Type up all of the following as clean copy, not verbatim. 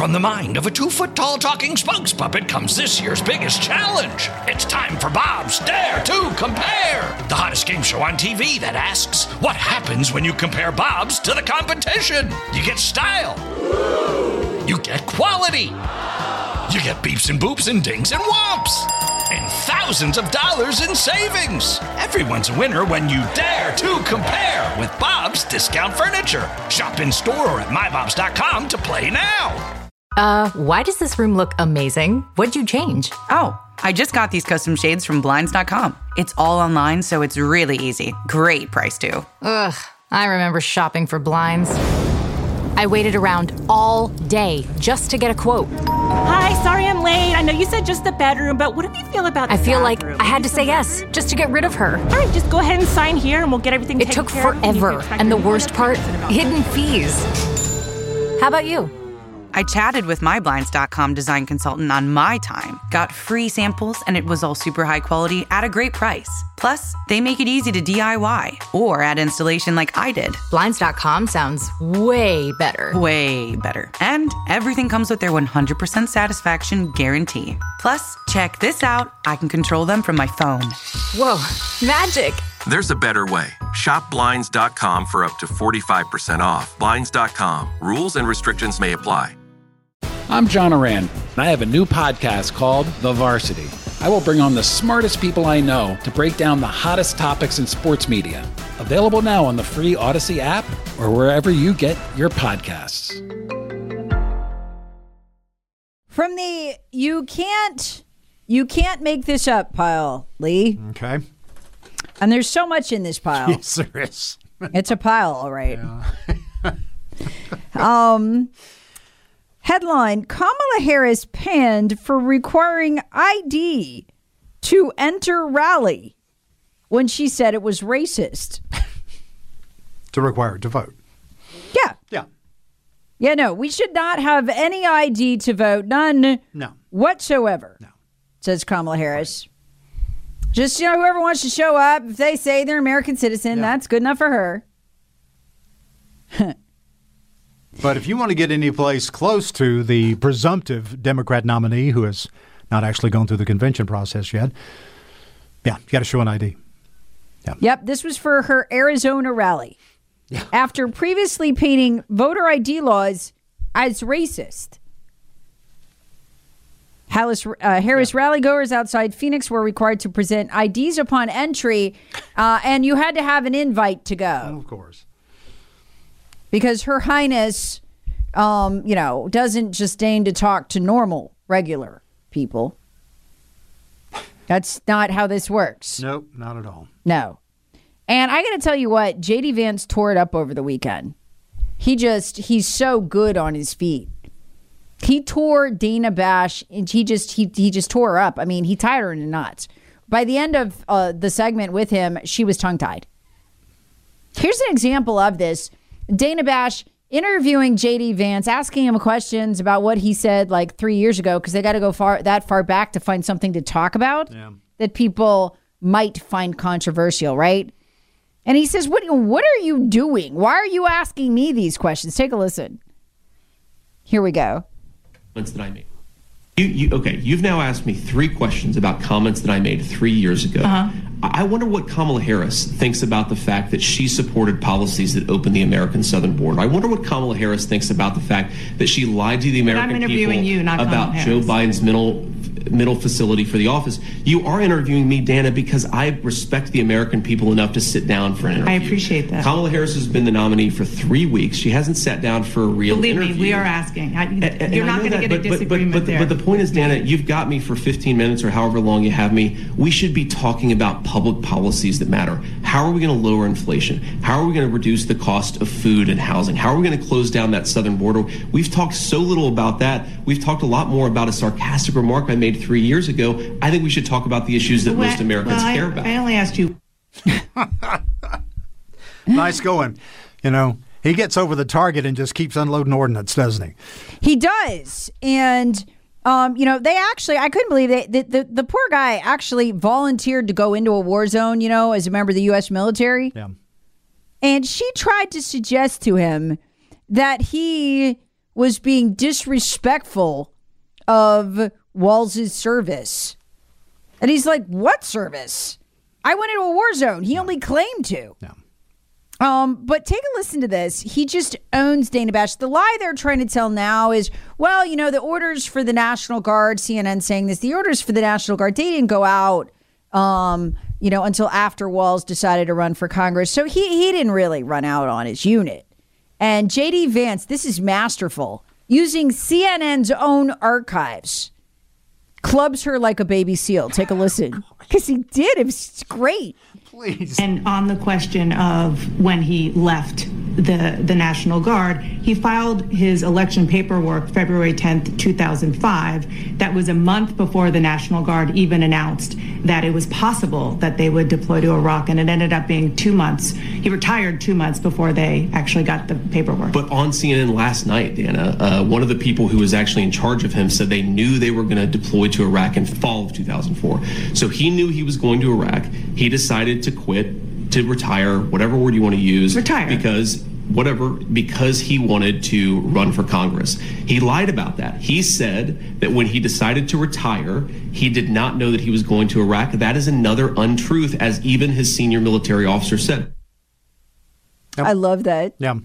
From the mind of a 2-foot-tall talking spokes puppet comes this year's biggest challenge. It's time for Bob's Dare to Compare, the hottest game show on TV that asks, what happens when you compare Bob's to the competition? You get style. You get quality. You get beeps and boops and dings and whomps. And thousands of dollars in savings. Everyone's a winner when you dare to compare with Bob's Discount Furniture. Shop in store or at mybobs.com to play now. Why does this room look amazing? What'd you change? Oh, I just got these custom shades from Blinds.com. It's all online, so it's really easy. Great price, too. Ugh, I remember shopping for blinds. I waited around all day just to get a quote. Hi, sorry I'm late. I know you said just the bedroom, but what do you feel about the I feel bathroom? like I had to say yes just to get rid of her. All right, just go ahead and sign here and we'll get everything It taken took care of. forever, and the worst part, hidden fees. How about you? I chatted with my Blinds.com design consultant on my time, got free samples, and it was all super high quality at a great price. Plus, they make it easy to DIY or add installation like I did. Blinds.com sounds way better. Way better. And everything comes with their 100% satisfaction guarantee. Plus, check this out. I can control them from my phone. Whoa, magic. There's a better way. Shop Blinds.com for up to 45% off. Blinds.com. Rules and restrictions may apply. I'm John Oran, and I have a new podcast called The Varsity. I will bring on the smartest people I know to break down the hottest topics in sports media. Available now on the free Odyssey app or wherever you get your podcasts. From the you can't make this up pile, Lee. Okay. And there's so much in this pile. Yes, there is. It's a pile, all right. Yeah. Headline, Kamala Harris panned for requiring ID to enter rally when she said it was racist. To require it to vote. Yeah. Yeah. Yeah, no, we should not have any ID to vote. None. No. Whatsoever. No. Says Kamala Harris. Just, whoever wants to show up, if they say they're an American citizen, that's good enough for her. But if you want to get any place close to the presumptive Democrat nominee who has not actually gone through the convention process yet, you got to show an ID. Yeah. Yep, this was for her Arizona rally. Yeah. After previously painting voter ID laws as racist. Harris rallygoers outside Phoenix were required to present IDs upon entry, and you had to have an invite to go. Oh, of course. Because Her Highness, doesn't just deign to talk to normal, regular people. That's not how this works. Nope, not at all. No. And I got to tell you what, J.D. Vance tore it up over the weekend. He's so good on his feet. He tore Dana Bash, and he just tore her up. I mean, he tied her in knots. By the end of the segment with him, she was tongue-tied. Here's an example of this. Dana Bash interviewing J.D. Vance, asking him questions about what he said like 3 years ago, because they got to go that far back to find something to talk about that people might find controversial, right? And he says, what are you doing? Why are you asking me these questions? Take a listen. Here we go. That I made. You've now asked me 3 questions about comments that I made 3 years ago. I wonder what Kamala Harris thinks about the fact that she supported policies that opened the American southern border. I wonder what Kamala Harris thinks about the fact that she lied to the American people about Joe Biden's middle facility for the office. You are interviewing me, Dana, because I respect the American people enough to sit down for an interview. I appreciate that. Kamala Harris has been the nominee for 3 weeks. She hasn't sat down for a real interview. Believe me, we are asking. You're not going to get a disagreement there. But the point is, Dana, you've got me for 15 minutes or however long you have me. We should be talking about public policies that matter. How are we going to lower inflation? How are we going to reduce the cost of food and housing? How are we going to close down that southern border? We've talked so little about that. We've talked a lot more about a sarcastic remark I made 3 years ago. I think we should talk about the issues that most Americans care about. I only asked you. Nice going. He gets over the target and just keeps unloading ordnance, doesn't he? He does. And, they actually, I couldn't believe it. The poor guy actually volunteered to go into a war zone, as a member of the U.S. military. Yeah. And she tried to suggest to him that he was being disrespectful of Walz's service. And he's like, what service? I went into a war zone. He only claimed to. No. But take a listen to this. He just owns Dana Bash. The lie they're trying to tell now is, well, the orders for the National Guard, CNN saying this, the orders for the National Guard, they didn't go out, until after Walz decided to run for Congress. So he didn't really run out on his unit. And J.D. Vance, this is masterful, using CNN's own archives, clubs her like a baby seal. Take a listen. Because he did. It was great. Please. And on the question of when he left the National Guard, he filed his election paperwork February 10th, 2005. That was a month before the National Guard even announced that it was possible that they would deploy to Iraq, and it ended up being 2 months. He retired 2 months before they actually got the paperwork. But on CNN last night, Dana, one of the people who was actually in charge of him said they knew they were going to deploy to Iraq in fall of 2004. So he knew he was going to Iraq. He decided to quit, to retire, whatever word you want to use. Retire. Because he wanted to run for Congress. He lied about that. He said that when he decided to retire, he did not know that he was going to Iraq. That is another untruth, as even his senior military officer said. Yep. I love that. Yeah.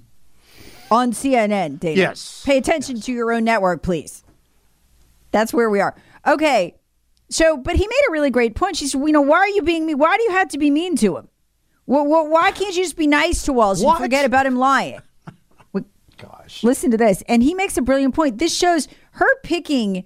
On CNN, Dana. Yes. Pay attention to your own network, please. That's where we are. Okay. So, but he made a really great point. She said, why are you being mean? Why do you have to be mean to him? Why can't you just be nice to Walz and forget about him lying? Gosh. Listen to this. And he makes a brilliant point. This shows her picking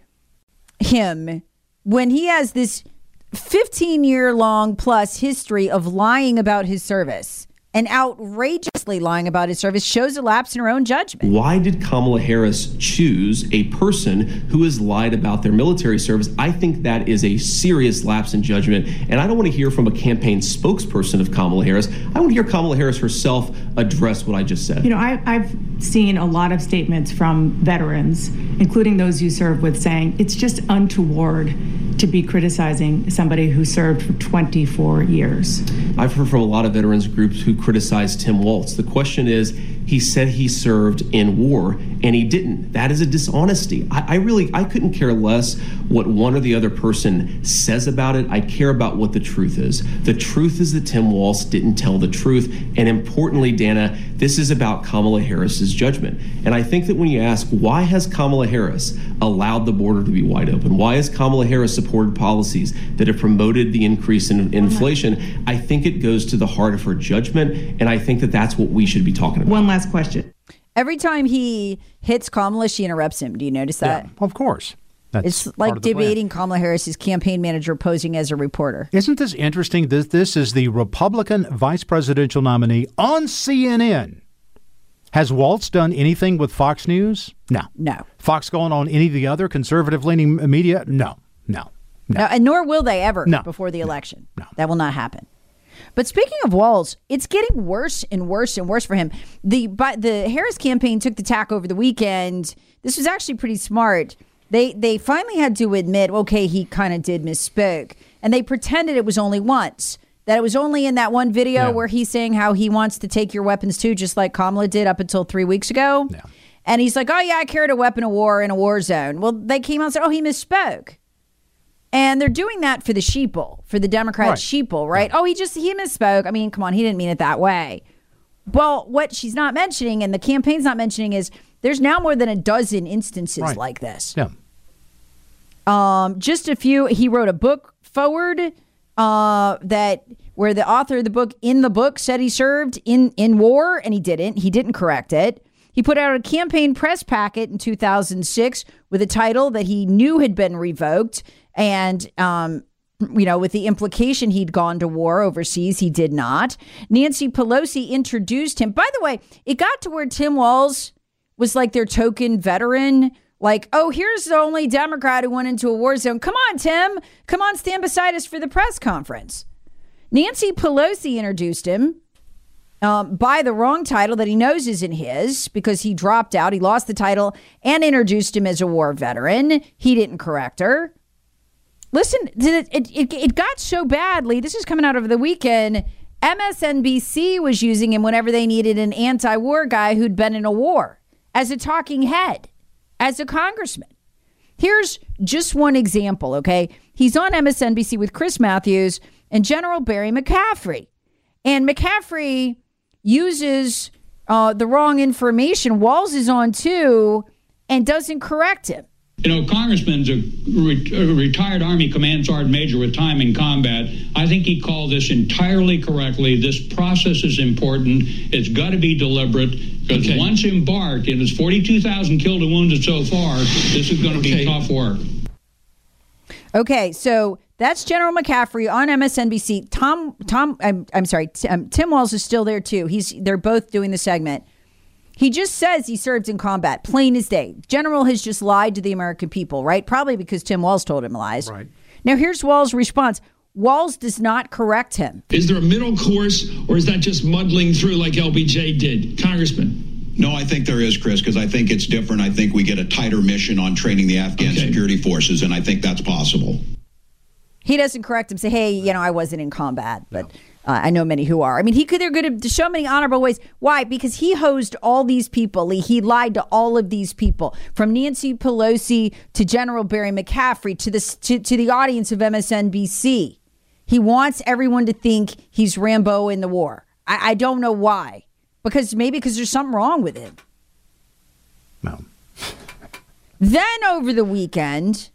him when he has this 15-year-long plus history of lying about his service. And outrageously lying about his service shows a lapse in her own judgment. Why did Kamala Harris choose a person who has lied about their military service? I think that is a serious lapse in judgment. And I don't want to hear from a campaign spokesperson of Kamala Harris. I want to hear Kamala Harris herself address what I just said. I've seen a lot of statements from veterans, including those you served with, saying it's just untoward to be criticizing somebody who served for 24 years. I've heard from a lot of veterans groups who criticized Tim Walz. The question is, he said he served in war, and he didn't. That is a dishonesty. I couldn't care less what one or the other person says about it. I care about what the truth is. The truth is that Tim Walz didn't tell the truth. And importantly, Dana, this is about Kamala Harris's judgment. And I think that when you ask, why has Kamala Harris allowed the border to be wide open? Why has Kamala Harris supported policies that have promoted the increase in inflation? I think it goes to the heart of her judgment, and I think that that's what we should be talking about. One last question. Every time he hits Kamala, she interrupts him. Do you notice that? Yeah, of course. It's like debating Kamala Harris's campaign manager posing as a reporter. Isn't this interesting? This is the Republican vice presidential nominee on CNN. Has Walz done anything with Fox News? No. Fox going on any of the other conservative-leaning media? No. And nor will they ever before the election. No. That will not happen. But speaking of Walz, it's getting worse and worse and worse for him. The Harris campaign took the tack over the weekend. This was actually pretty smart. They finally had to admit, okay, he kind of did misspoke. And they pretended it was only once. That it was only in that one video where he's saying how he wants to take your weapons too, just like Kamala did up until 3 weeks ago. Yeah. And he's like, oh, yeah, I carried a weapon of war in a war zone. Well, they came out and said, oh, he misspoke. And they're doing that for the sheeple, for the Democrat sheeple, right? Yeah. Oh, he misspoke. I mean, come on, he didn't mean it that way. Well, what she's not mentioning and the campaign's not mentioning is there's now more than a dozen instances like this. Yeah. Just a few. He wrote a book forward where the author of the book said he served in war, and he didn't. He didn't correct it. He put out a campaign press packet in 2006 with a title that he knew had been revoked. And, with the implication he'd gone to war overseas, he did not. Nancy Pelosi introduced him. By the way, it got to where Tim Walz was like their token veteran. Like, oh, here's the only Democrat who went into a war zone. Come on, Tim. Come on, stand beside us for the press conference. Nancy Pelosi introduced him by the wrong title that he knows isn't his because he dropped out. He lost the title and introduced him as a war veteran. He didn't correct her. Listen, it got so badly. This is coming out over the weekend. MSNBC was using him whenever they needed an anti-war guy who'd been in a war as a talking head. as a congressman. Here's just one example, okay? He's on MSNBC with Chris Matthews and General Barry McCaffrey. And McCaffrey uses the wrong information. Walls is on too and doesn't correct him. You know, Congressman's a retired Army Command Sergeant Major with time in combat. I think he called this entirely correctly. This process is important. It's got to be deliberate, because once embarked, and it's 42,000 killed and wounded so far, this is going to be tough work. Okay, so that's General McCaffrey on MSNBC. Tim Walz is still there too. They're both doing the segment. He just says he served in combat, plain as day. General has just lied to the American people, right? Probably because Tim Walz told him lies. Right. Now, here's Walz's response. Walz does not correct him. Is there a middle course, or is that just muddling through like LBJ did? Congressman? No, I think there is, Chris, because I think it's different. I think we get a tighter mission on training the Afghan security forces, and I think that's possible. He doesn't correct him, say, hey, I wasn't in combat, but... I know many who are. I mean, they're going to show many honorable ways. Why? Because he hosed all these people. He lied to all of these people, from Nancy Pelosi to General Barry McCaffrey to the audience of MSNBC. He wants everyone to think he's Rambo in the war. I don't know why. Because there's something wrong with him. No. Then over the weekend,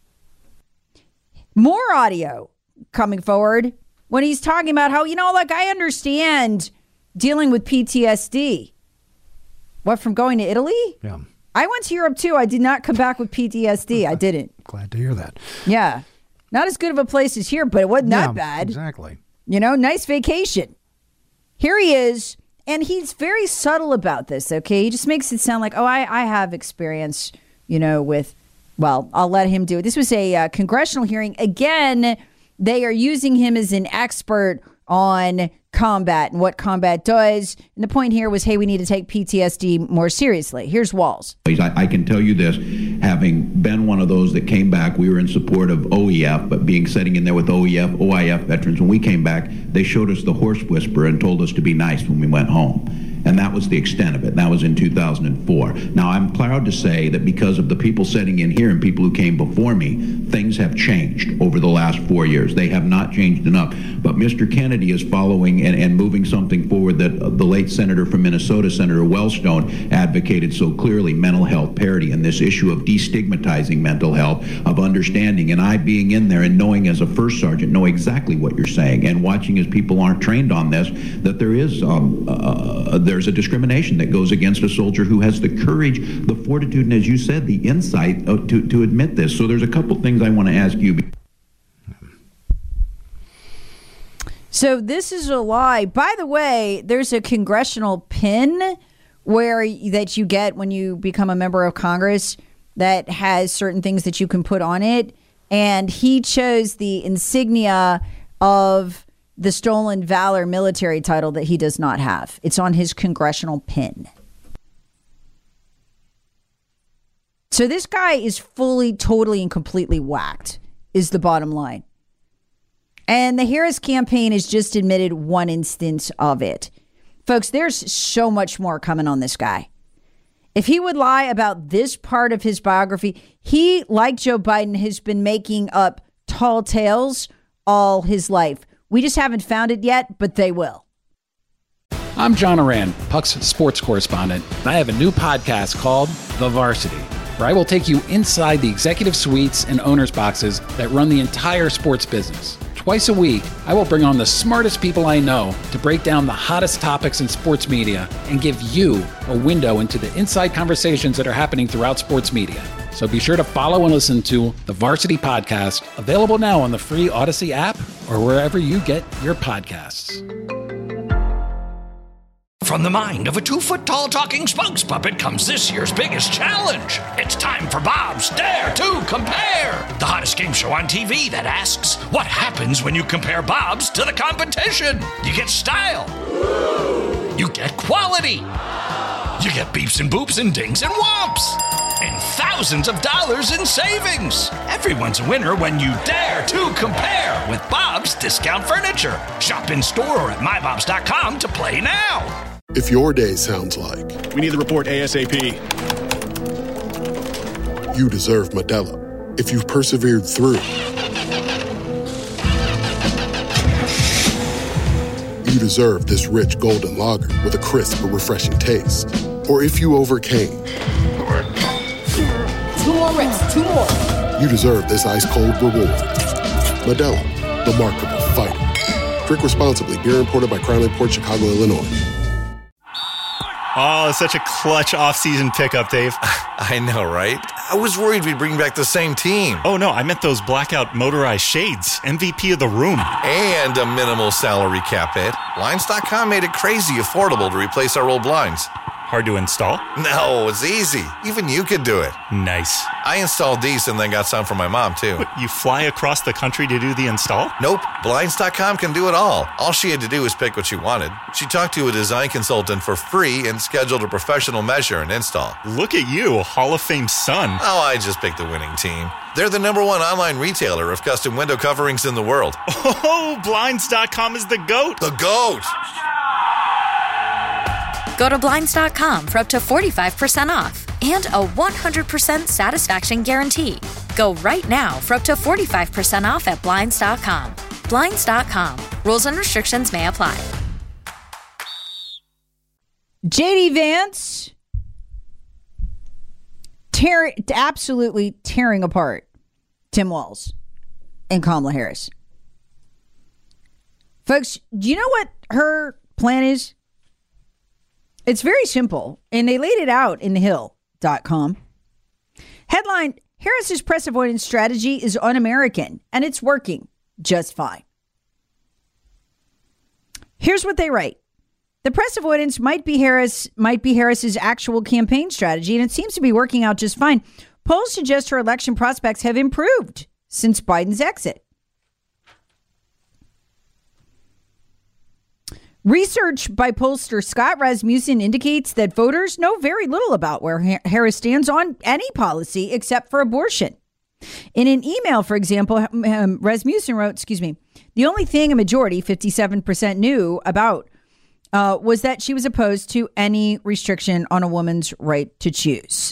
more audio coming forward. When he's talking about how, I understand dealing with PTSD. What, from going to Italy? Yeah. I went to Europe too. I did not come back with PTSD. I didn't. Glad to hear that. Yeah. Not as good of a place as here, but it wasn't that bad. Exactly. Nice vacation. Here he is, and he's very subtle about this, okay? He just makes it sound like, I have experience, with, I'll let him do it. This was a congressional hearing. Again, they are using him as an expert on combat and what combat does. And the point here was, hey, we need to take PTSD more seriously. Here's Walz. I can tell you this, having been one of those that came back, we were in support of OEF, but sitting in there with OIF veterans, when we came back, they showed us the horse whisperer and told us to be nice when we went home. And that was the extent of it. That was in 2004. Now, I'm proud to say that because of the people sitting in here and people who came before me, things have changed over the last 4 years. They have not changed enough. But Mr. Kennedy is following and moving something forward that the late senator from Minnesota, Senator Wellstone, advocated so clearly: mental health parity, and this issue of destigmatizing mental health, of understanding. And I, being in there and knowing as a first sergeant, know exactly what you're saying, and watching as people aren't trained on this, that there is there's a discrimination that goes against a soldier who has the courage, the fortitude, and, as you said, the insight to admit this. So there's a couple things I want to ask you. So this is a lie. By the way, there's a congressional pin that you get when you become a member of Congress that has certain things that you can put on it. And he chose the insignia of the Stolen Valor military title that he does not have. It's on his congressional pin. So this guy is fully, totally, and completely whacked, is the bottom line. And the Harris campaign has just admitted one instance of it. Folks, there's so much more coming on this guy. If he would lie about this part of his biography, he, like Joe Biden, has been making up tall tales all his life. We just haven't found it yet, but they will. I'm John Oran, Puck's sports correspondent, and I have a new podcast called The Varsity, where I will take you inside the executive suites and owners' boxes that run the entire sports business. Twice a week, I will bring on the smartest people I know to break down the hottest topics in sports media and give you a window into the inside conversations that are happening throughout sports media. So be sure to follow and listen to The Varsity Podcast, available now on the free Odyssey app or wherever you get your podcasts. From the mind of a 2-foot-tall talking spokes puppet comes this year's biggest challenge. It's time for Bob's Dare to Compare, the hottest game show on TV that asks, what happens when you compare Bob's to the competition? You get style. You get quality. You get beeps and boops and dings and whomps. And thousands of dollars in savings. Everyone's a winner when you dare to compare with Bob's Discount Furniture. Shop in store or at mybobs.com to play now. If your day sounds like... We need the report ASAP. you deserve Modelo. If you've persevered through, you deserve this rich golden lager with a crisp but refreshing taste. Or if you overcame. 2 more reps, 2 more. You deserve this ice-cold reward. Modelo, the Remarkable Fighter. Drink responsibly. Beer imported by Crown Imports, Chicago, Illinois. Oh, such a clutch off-season pickup, Dave. I know, right? I was worried we'd bring back the same team. Oh, no, I meant those blackout motorized shades. MVP of the room. And a minimal salary cap hit. Blinds.com made it crazy affordable to replace our old blinds. Hard to install? No, it's easy. Even you could do it. Nice. I installed these and then got some for my mom, too. What, you fly across the country to do the install? Nope. Blinds.com can do it all. All she had to do was pick what she wanted. She talked to a design consultant for free and scheduled a professional measure and install. Look at you, Hall of Fame son. Oh, I just picked the winning team. They're the #1 online retailer of custom window coverings in the world. Oh, Blinds.com is the GOAT. The GOAT. Go to Blinds.com for up to 45% off and a 100% satisfaction guarantee. Go right now for up to 45% off at Blinds.com. Blinds.com. Rules and restrictions may apply. JD Vance absolutely tearing apart Tim Walz and Kamala Harris. Folks, do you know what her plan is? It's very simple, and they laid it out in thehill.com. Headline, Harris's press avoidance strategy is un-American, and it's working just fine. Here's what they write. The press avoidance might be Harris's actual campaign strategy, and it seems to be working out just fine. Polls suggest her election prospects have improved since Biden's exit. Research by pollster Scott Rasmussen indicates that voters know very little about where Harris stands on any policy except for abortion. In an email, for example, Rasmussen wrote, the only thing a majority, 57%, knew about was that she was opposed to any restriction on a woman's right to choose.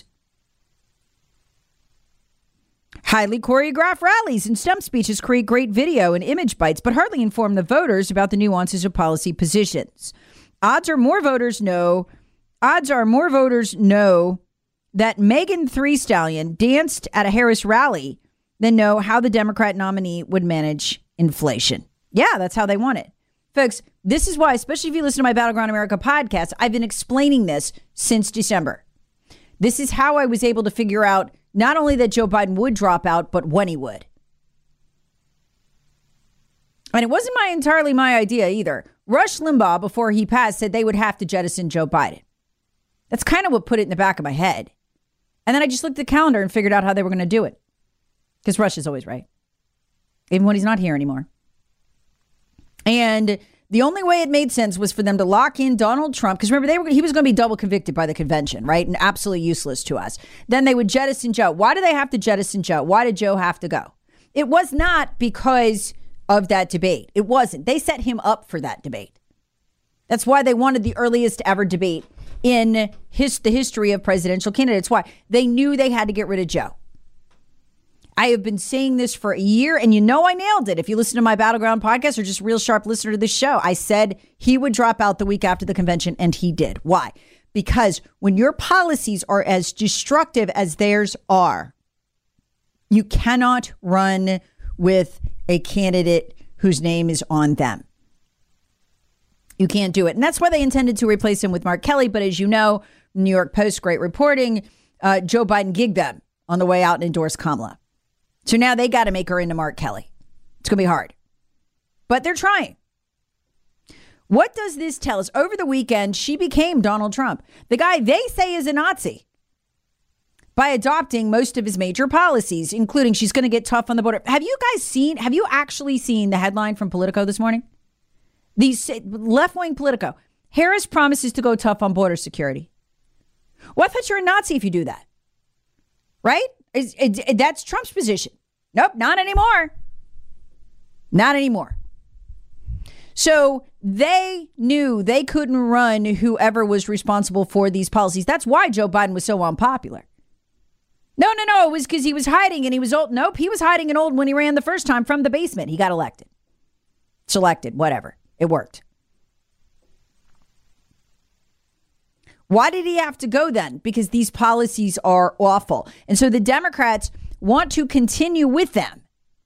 Highly choreographed rallies and stump speeches create great video and image bites, but hardly inform the voters about the nuances of policy positions. Odds are more voters know that Megan Thee Stallion danced at a Harris rally than know how the Democrat nominee would manage inflation. Yeah, that's how they want it. Folks, this is why, especially if you listen to my Battleground America podcast, I've been explaining this since December. This is how I was able to figure out not only that Joe Biden would drop out, but when he would. And it wasn't entirely my idea either. Rush Limbaugh, before he passed, said they would have to jettison Joe Biden. That's kind of what put it in the back of my head. And then I just looked at the calendar and figured out how they were going to do it. Because Rush is always right. Even when he's not here anymore. And the only way it made sense was for them to lock in Donald Trump. Because remember, he was going to be double convicted by the convention, right? And absolutely useless to us. Then they would jettison Joe. Why do they have to jettison Joe? Why did Joe have to go? It was not because of that debate. It wasn't. They set him up for that debate. That's why they wanted the earliest ever debate in the history of presidential candidates. Why? They knew they had to get rid of Joe. I have been saying this for a year, and you know I nailed it. If you listen to my Battleground podcast or just real sharp listener to this show, I said he would drop out the week after the convention, and he did. Why? Because when your policies are as destructive as theirs are, you cannot run with a candidate whose name is on them. You can't do it. And that's why they intended to replace him with Mark Kelly. But as you know, New York Post, great reporting, Joe Biden gigged them on the way out and endorsed Kamala. So now they got to make her into Mark Kelly. It's going to be hard. But they're trying. What does this tell us? Over the weekend, she became Donald Trump, the guy they say is a Nazi, by adopting most of his major policies, including she's going to get tough on the border. Have you actually seen the headline from Politico this morning? These left-wing Politico. Harris promises to go tough on border security. Well, I thought you're a Nazi if you do that. Right? That's Trump's position. Nope, not anymore. Not anymore. So they knew they couldn't run whoever was responsible for these policies. That's why Joe Biden was so unpopular. No. It was because he was hiding and he was old. Nope, he was hiding and old when he ran the first time from the basement. He got elected. Selected, whatever. It worked. Why did he have to go then? Because these policies are awful. And so the Democrats want to continue with them.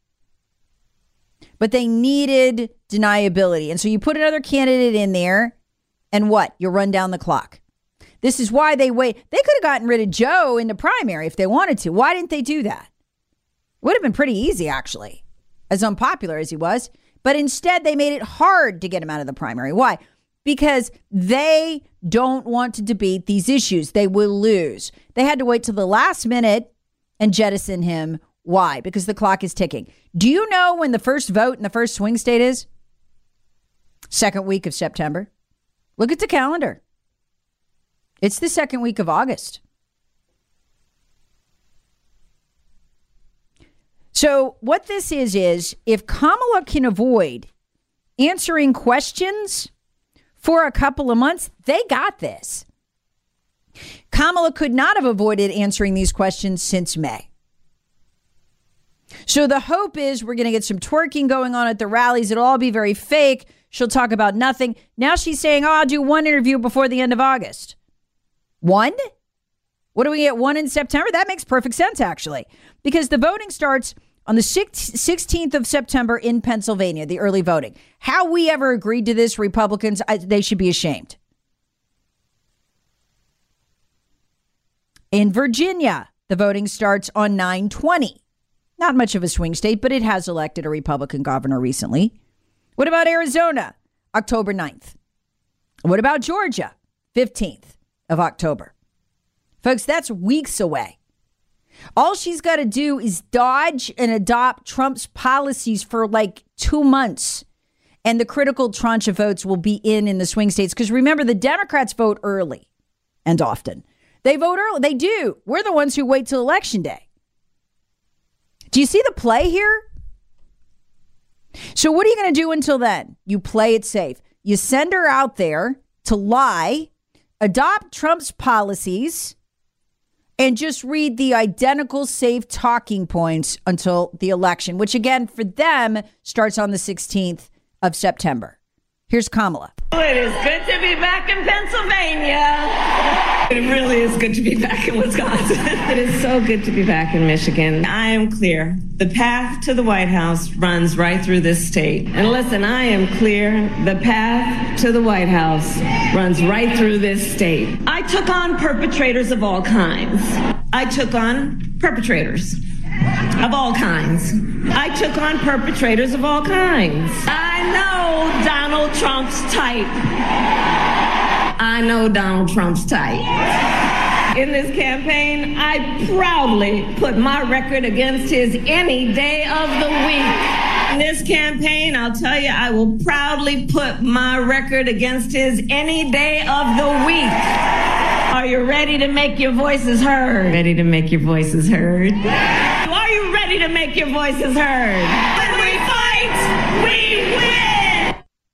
But they needed deniability. And so you put another candidate in there and what? You run down the clock. This is why they wait. They could have gotten rid of Joe in the primary if they wanted to. Why didn't they do that? Would have been pretty easy, actually, as unpopular as he was. But instead, they made it hard to get him out of the primary. Why? Because they don't want to debate these issues. They will lose. They had to wait till the last minute and jettison him. Why? Because the clock is ticking. Do you know when the first vote in the first swing state is? Second week of September. Look at the calendar. It's the second week of August. So what this is if Kamala can avoid answering questions for a couple of months, they got this. Kamala could not have avoided answering these questions since May. So the hope is we're going to get some twerking going on at the rallies. It'll all be very fake. She'll talk about nothing. Now she's saying, I'll do one interview before the end of August. One? What do we get? One in September? That makes perfect sense, actually, because the voting starts on the 16th of September in Pennsylvania, the early voting. How we ever agreed to this, Republicans, they should be ashamed. In Virginia, the voting starts on 9/20. Not much of a swing state, but it has elected a Republican governor recently. What about Arizona? October 9th. What about Georgia? 15th of October. Folks, that's weeks away. All she's got to do is dodge and adopt Trump's policies for like 2 months. And the critical tranche of votes will be in the swing states. Because remember, the Democrats vote early and often. They vote early. They do. We're the ones who wait till Election Day. Do you see the play here? So what are you going to do until then? You play it safe. You send her out there to lie, adopt Trump's policies, and just read the identical safe talking points until the election, which again, for them, starts on the 16th of September. Here's Kamala. It is good to be back in Pennsylvania. It really is good to be back in Wisconsin. It is so good to be back in Michigan. I am clear. The path to the White House runs right through this state. And listen, I am clear. The path to the White House runs right through this state. I took on perpetrators of all kinds. I took on perpetrators of all kinds. I took on perpetrators of all kinds. I know Donald Trump's type. I know Donald Trump's type. In this campaign, I proudly put my record against his any day of the week. In this campaign, I'll tell you, I will proudly put my record against his any day of the week. Are you ready to make your voices heard? Ready to make your voices heard? Are you ready to make your voices heard? When we fight, we win!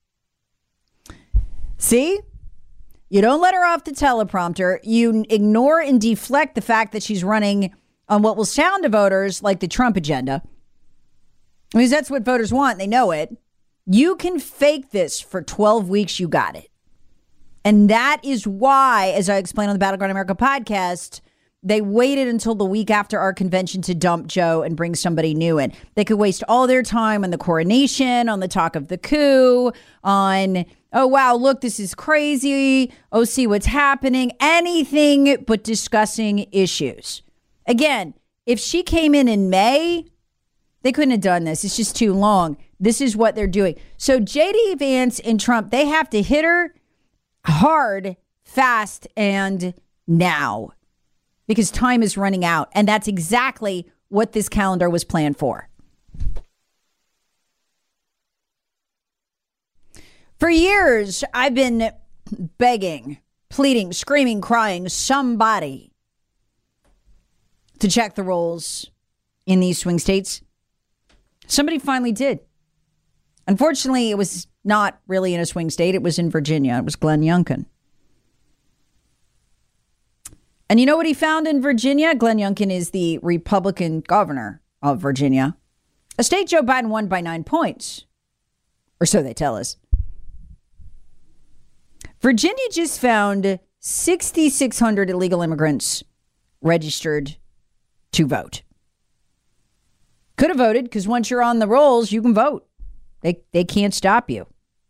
See? You don't let her off the teleprompter. You ignore and deflect the fact that she's running on what will sound to voters like the Trump agenda. Because that's what voters want. They know it. You can fake this for 12 weeks. You got it. And that is why, as I explained on the Battleground America podcast, they waited until the week after our convention to dump Joe and bring somebody new in. They could waste all their time on the coronation, on the talk of the coup, on, oh, wow, look, this is crazy. Oh, see what's happening. Anything but discussing issues. Again, if she came in May, they couldn't have done this. It's just too long. This is what they're doing. So J.D. Vance and Trump, they have to hit her hard, fast, and now. Because time is running out. And that's exactly what this calendar was planned for. For years, I've been begging, pleading, screaming, crying, somebody to check the rolls in these swing states. Somebody finally did. Unfortunately, it was not really in a swing state. It was in Virginia. It was Glenn Youngkin. And you know what he found in Virginia? Glenn Youngkin is the Republican governor of Virginia, a state Joe Biden won by 9 points, or so they tell us. Virginia just found 6,600 illegal immigrants registered to vote. Could have voted because once you're on the rolls, you can vote. They can't stop you.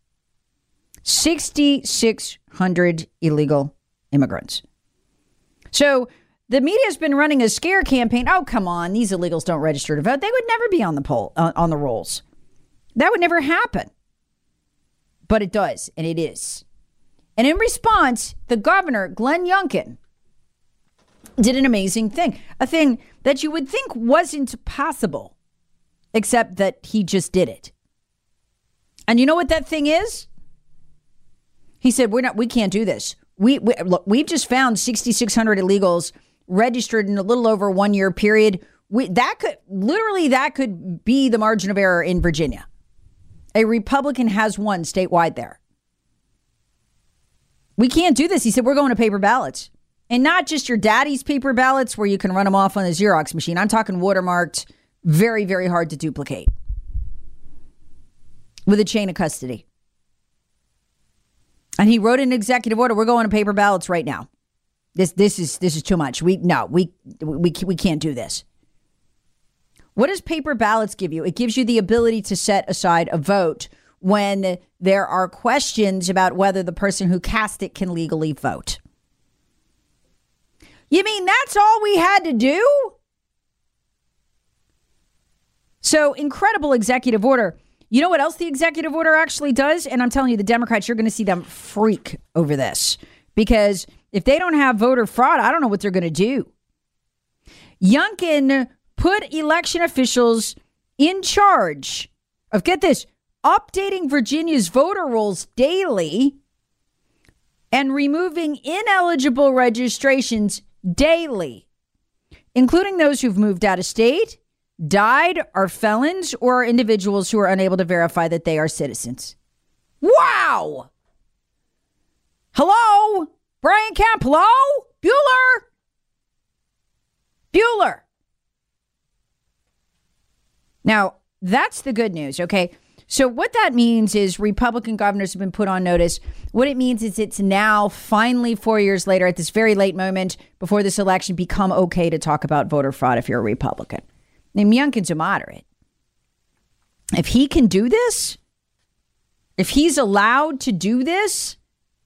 6,600 illegal immigrants. So the media's been running a scare campaign. Oh, come on. These illegals don't register to vote. They would never be on the poll, on the rolls. That would never happen. But it does, and it is. And in response, the governor, Glenn Youngkin, did an amazing thing. A thing that you would think wasn't possible, except that he just did it. And you know what that thing is? He said, we can't do this. Look, we've just found 6,600 illegals registered in a little over 1 year period. That could be the margin of error in Virginia. A Republican has won statewide there. We can't do this. He said, we're going to paper ballots. And not just your daddy's paper ballots where you can run them off on a Xerox machine. I'm talking watermarked, very, very hard to duplicate. With a chain of custody. And he wrote an executive order. We're going to paper ballots right now. This is too much. We can't do this. What does paper ballots give you? It gives you the ability to set aside a vote when there are questions about whether the person who cast it can legally vote. You mean that's all we had to do? So, incredible executive order. You know what else the executive order actually does? And I'm telling you, the Democrats, you're going to see them freak over this. Because if they don't have voter fraud, I don't know what they're going to do. Youngkin put election officials in charge of, get this, updating Virginia's voter rolls daily and removing ineligible registrations daily, including those who've moved out of state, died, are felons, or are individuals who are unable to verify that they are citizens. Wow! Hello? Brian Kemp, hello? Bueller. Now, that's the good news, okay? So what that means is Republican governors have been put on notice. What it means is it's now finally 4 years later at this very late moment before this election become okay to talk about voter fraud if you're a Republican. And Youngkin's a moderate. If he can do this, if he's allowed to do this,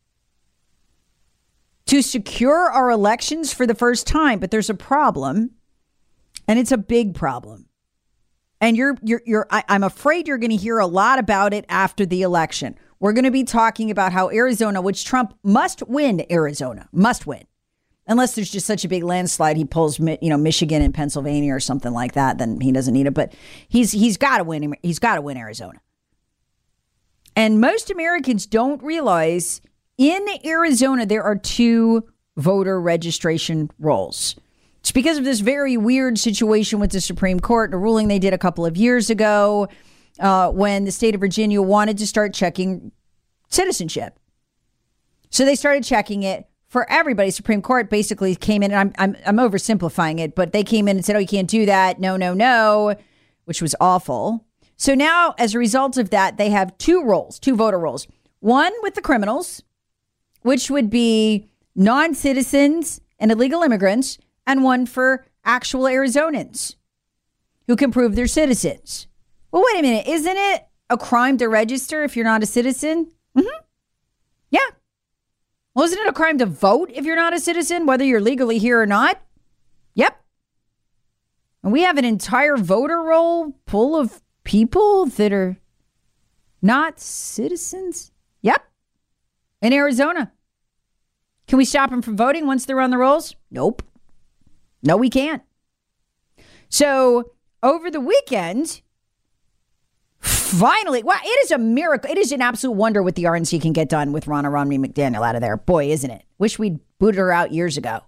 to secure our elections for the first time, but there's a problem, and it's a big problem. And I'm afraid you're going to hear a lot about it after the election. We're going to be talking about how Arizona, which Trump must win, must win. Unless there's just such a big landslide, he pulls, Michigan and Pennsylvania or something like that, then he doesn't need it. But he's got to win. He's got to win Arizona. And most Americans don't realize in Arizona there are 2 voter registration rolls. It's because of this very weird situation with the Supreme Court, a ruling they did a couple of years ago when the state of Virginia wanted to start checking citizenship. So they started checking it for everybody. Supreme Court basically came in, and I'm oversimplifying it, but they came in and said, oh, you can't do that. No, which was awful. So now, as a result of that, they have 2 voter rolls. One with the criminals, which would be non-citizens and illegal immigrants, and one for actual Arizonans who can prove they're citizens. Well, wait a minute. Isn't it a crime to register if you're not a citizen? Mm-hmm. Yeah. Well, isn't it a crime to vote if you're not a citizen, whether you're legally here or not? Yep. And we have an entire voter roll full of people that are not citizens. Yep. In Arizona. Can we stop them from voting once they're on the rolls? Nope. No, we can't. So over the weekend, finally, wow, it is a miracle. It is an absolute wonder what the RNC can get done with Ronna Romney McDaniel out of there. Boy, isn't it? Wish we'd booted her out years ago.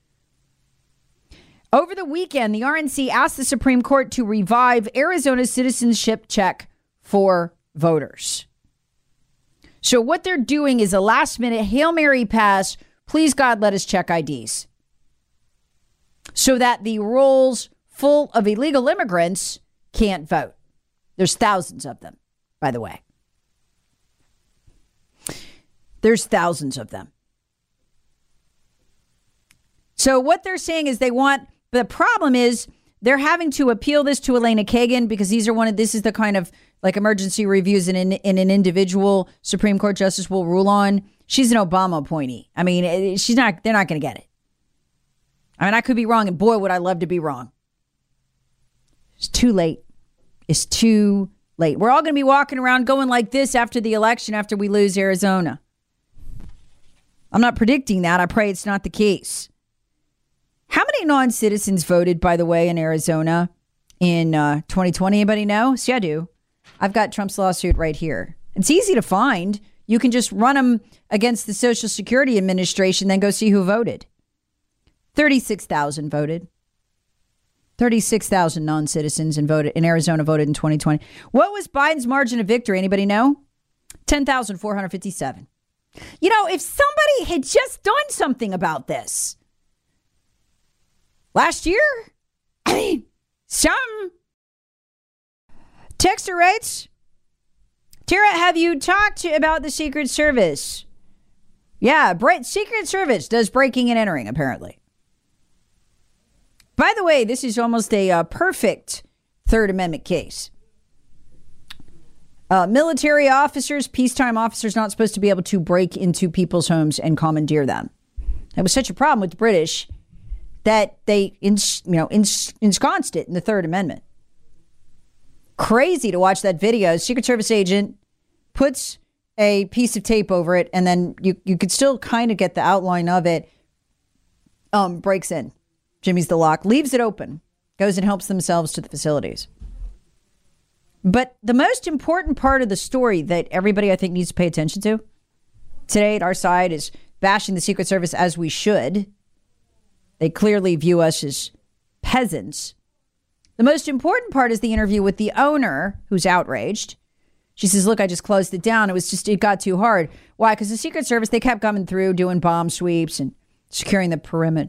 Over the weekend, the RNC asked the Supreme Court to revive Arizona's citizenship check for voters. So what they're doing is a last-minute Hail Mary pass. Please, God, let us check IDs. so that the rolls full of illegal immigrants can't vote. There's thousands of them, by the way. There's thousands of them. So what they're saying is the problem is they're having to appeal this to Elena Kagan because this is the kind of like emergency reviews in an individual Supreme Court justice will rule on. She's an Obama appointee. I mean, they're not going to get it. I mean, I could be wrong, and boy, would I love to be wrong. It's too late. It's too late. We're all going to be walking around going like this after the election, after we lose Arizona. I'm not predicting that. I pray it's not the case. How many non-citizens voted, by the way, in Arizona in 2020? Anybody know? See, I do. I've got Trump's lawsuit right here. It's easy to find. You can just run them against the Social Security Administration, then go see who voted. 36,000 voted. 36,000 non-citizens in Arizona voted in 2020. What was Biden's margin of victory? Anybody know? 10,457. You know, if somebody had just done something about this last year, I mean, some. Texter writes, Tara, have you talked about the Secret Service? Yeah, Secret Service does breaking and entering, apparently. By the way, this is almost a perfect Third Amendment case. Military officers, peacetime officers, not supposed to be able to break into people's homes and commandeer them. It was such a problem with the British that they ensconced it in the Third Amendment. Crazy to watch that video. Secret Service agent puts a piece of tape over it, and then you could still kind of get the outline of it. Breaks in. Jimmy's the lock, leaves it open, goes and helps themselves to the facilities. But the most important part of the story that everybody, I think, needs to pay attention to today at our side is bashing the Secret Service, as we should. They clearly view us as peasants. The most important part is the interview with the owner, who's outraged. She says, look, I just closed it down. It got too hard. Why? Because the Secret Service, they kept coming through doing bomb sweeps and securing the perimeter.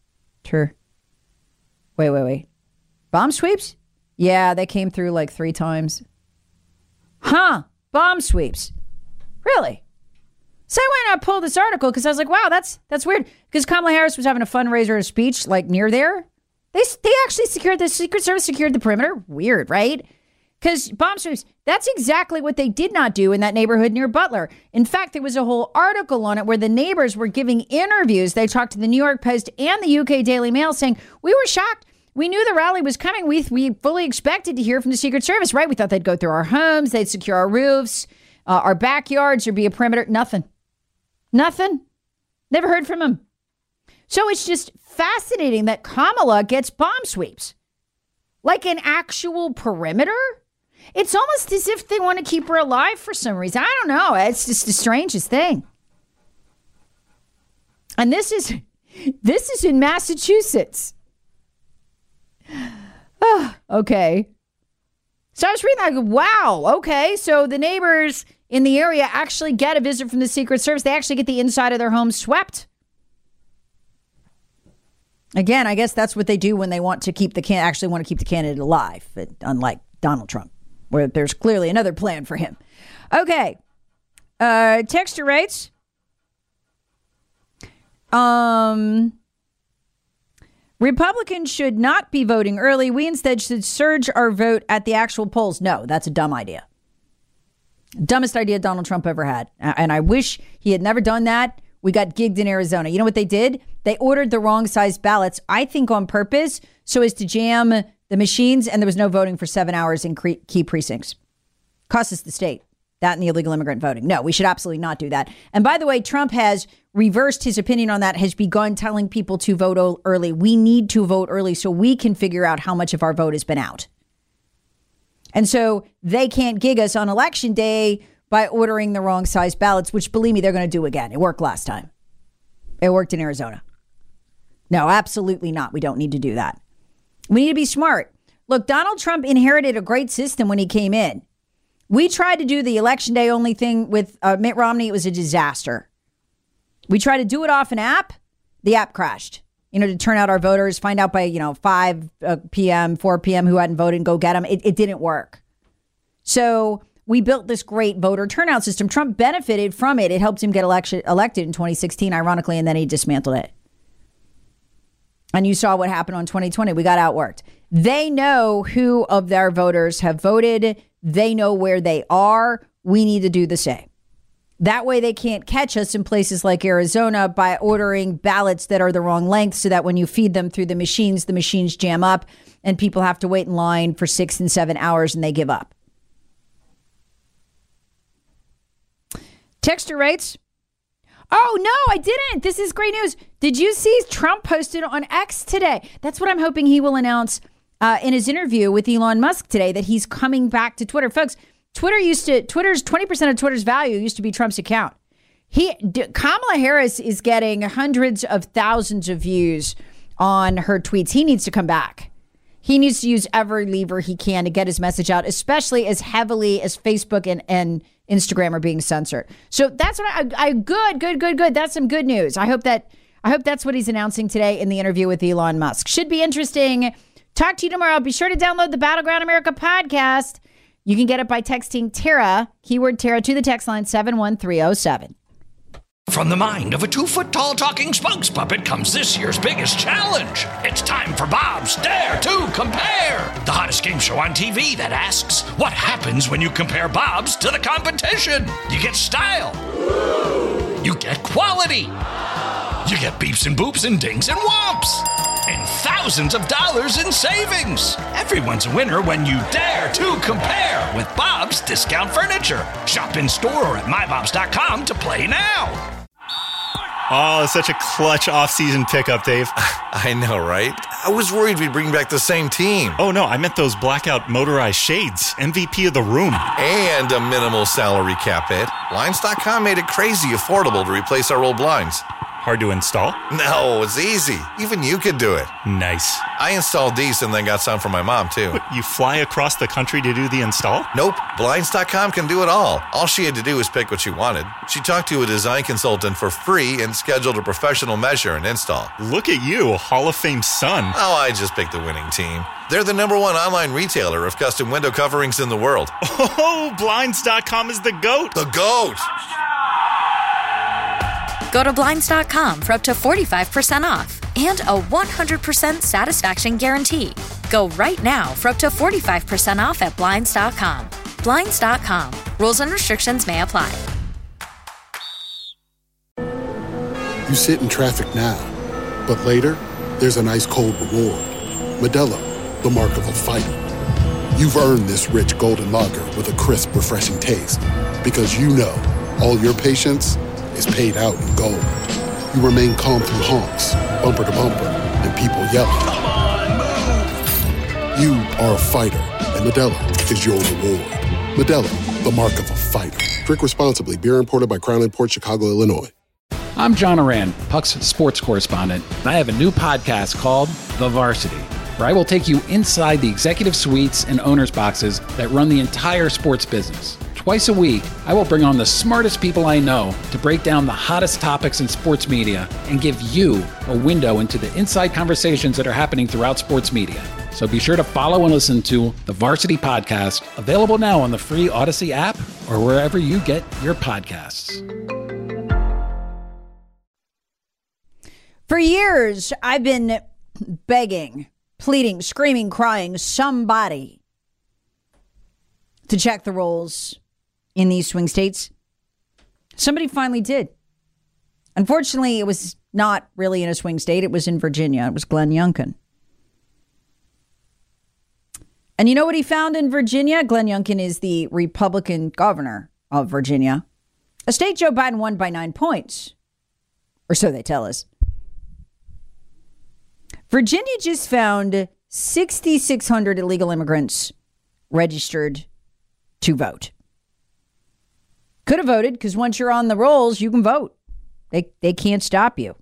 Wait. Bomb sweeps? Yeah, they came through like 3 times. Huh? Bomb sweeps. Really? So I went and pulled this article because I was like, wow, that's weird. Because Kamala Harris was having a fundraiser at a speech like near there. They actually the Secret Service secured the perimeter. Weird, right? Because bomb sweeps, that's exactly what they did not do in that neighborhood near Butler. In fact, there was a whole article on it where the neighbors were giving interviews. They talked to the New York Post and the UK Daily Mail saying, we were shocked. We knew the rally was coming. We fully expected to hear from the Secret Service, right? We thought they'd go through our homes. They'd secure our roofs, our backyards. There'd be a perimeter. Nothing. Never heard from them. So it's just fascinating that Kamala gets bomb sweeps. Like an actual perimeter? It's almost as if they want to keep her alive for some reason. I don't know. It's just the strangest thing. And this is in Massachusetts. Oh, okay. So I was reading that. Wow. Okay. So the neighbors in the area actually get a visit from the Secret Service. They actually get the inside of their homes swept. Again, I guess that's what they do when they want to keep the candidate alive, unlike Donald Trump, where there's clearly another plan for him. Okay. Texter writes, Republicans should not be voting early. We instead should surge our vote at the actual polls. No, that's a dumb idea. Dumbest idea Donald Trump ever had. And I wish he had never done that. We got gigged in Arizona. You know what they did? They ordered the wrong size ballots, I think on purpose, so as to jam the machines, and there was no voting for 7 hours in key precincts. Cost us the state. That and the illegal immigrant voting. No, we should absolutely not do that. And by the way, Trump has reversed his opinion on that, has begun telling people to vote early. We need to vote early so we can figure out how much of our vote has been out. And so they can't gig us on election day by ordering the wrong size ballots, which, believe me, they're going to do again. It worked last time. It worked in Arizona. No, absolutely not. We don't need to do that. We need to be smart. Look, Donald Trump inherited a great system when he came in. We tried to do the election day only thing with Mitt Romney. It was a disaster. We tried to do it off an app. The app crashed. to turn out our voters, find out by, 5 p.m., 4 p.m. who hadn't voted and go get them. It didn't work. So we built this great voter turnout system. Trump benefited from it. It helped him get elected in 2016, ironically, and then he dismantled it. And you saw what happened on 2020. We got outworked. They know who of their voters have voted. They know where they are. We need to do the same. That way they can't catch us in places like Arizona by ordering ballots that are the wrong length so that when you feed them through the machines jam up and people have to wait in line for 6 and 7 hours and they give up. Texter writes, oh, no, I didn't. This is great news. Did you see Trump posted on X today? That's what I'm hoping he will announce in his interview with Elon Musk today, that he's coming back to Twitter. Folks, Twitter's 20% of Twitter's value used to be Trump's account. Kamala Harris is getting hundreds of thousands of views on her tweets. He needs to come back. He needs to use every lever he can to get his message out, especially as heavily as Facebook and Instagram are being censored. So that's what good. That's some good news. I hope that's what he's announcing today in the interview with Elon Musk. Should be interesting. Talk to you tomorrow. Be sure to download the Battleground America podcast. You can get it by texting Tara, keyword Tara, to the text line 71307. From the mind of a 2-foot-tall talking spokes puppet comes this year's biggest challenge. It's time for Bob's Dare to Compare, the hottest game show on TV that asks, what happens when you compare Bob's to the competition? You get style. You get quality. You get beeps and boops and dings and whomps. And thousands of dollars in savings. Everyone's a winner when you dare to compare with Bob's Discount Furniture. Shop in store or at mybobs.com to play now. Oh, such a clutch off-season pickup, Dave. I know, right? I was worried we'd bring back the same team. Oh, no, I meant those blackout motorized shades. MVP of the room. And a minimal salary cap hit. Blinds.com made it crazy affordable to replace our old blinds. Hard to install? No, it's easy. Even you could do it. Nice. I installed these and then got some for my mom, too. What, you fly across the country to do the install? Nope. Blinds.com can do it all. All she had to do was pick what she wanted. She talked to a design consultant for free and scheduled a professional measure and install. Look at you, Hall of Fame son. Oh, I just picked the winning team. They're the #1 online retailer of custom window coverings in the world. Oh, Blinds.com is the GOAT. The GOAT! Go to Blinds.com for up to 45% off and a 100% satisfaction guarantee. Go right now for up to 45% off at Blinds.com. Blinds.com. Rules and restrictions may apply. You sit in traffic now, but later, there's an ice-cold reward. Modelo, the mark of a fighter. You've earned this rich golden lager with a crisp, refreshing taste. Because you know all your patience is paid out in gold. You remain calm through honks, bumper to bumper, and people yelling. Come on, move! You are a fighter, and Modelo is your reward. Modelo, the mark of a fighter. Drink responsibly. Beer imported by Crown Imports, Chicago, Illinois. I'm John Oran, Puck's sports correspondent, and I have a new podcast called The Varsity, where I will take you inside the executive suites and owners' boxes that run the entire sports business. Twice a week, I will bring on the smartest people I know to break down the hottest topics in sports media and give you a window into the inside conversations that are happening throughout sports media. So be sure to follow and listen to The Varsity Podcast, available now on the free Odyssey app or wherever you get your podcasts. For years, I've been begging, pleading, screaming, crying, somebody to check the rolls in these swing states. Somebody finally did. Unfortunately, it was not really in a swing state. It was in Virginia. It was Glenn Youngkin. And you know what he found in Virginia? Glenn Youngkin is the Republican governor of Virginia, a state Joe Biden won by 9 points, or so they tell us. Virginia just found 6,600 illegal immigrants registered to vote. Could have voted, because once you're on the rolls, you can vote. They can't stop you.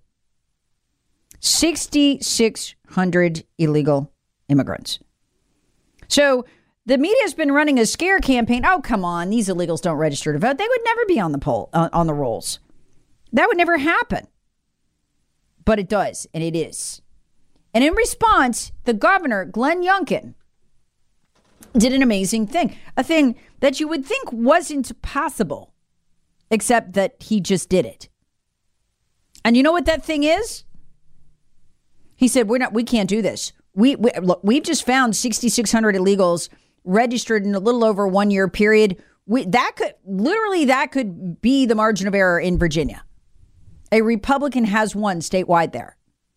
6,600 illegal immigrants. So the media has been running a scare campaign. Oh, come on, these illegals don't register to vote. They would never be on the rolls. That would never happen. But it does, and it is. And in response, the governor, Glenn Youngkin, did an amazing thing. A thing that you would think wasn't possible, except that he just did it. And you know what that thing is? He said, we can't do this. Look, we've just found 6,600 illegals registered in a little over 1 year period. That could be the margin of error in Virginia. A Republican has won statewide there.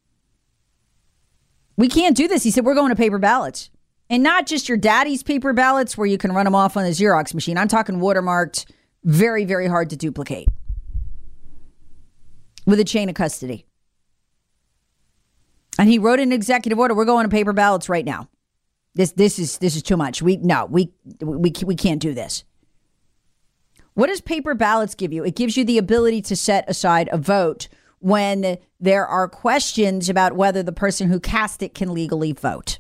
We can't do this. He said, we're going to paper ballots. And not just your daddy's paper ballots where you can run them off on a Xerox machine. I'm talking watermarked, very, very hard to duplicate with a chain of custody. And he wrote an executive order. We're going to paper ballots right now. This is too much. We can't do this. What does paper ballots give you? It gives you the ability to set aside a vote when there are questions about whether the person who cast it can legally vote.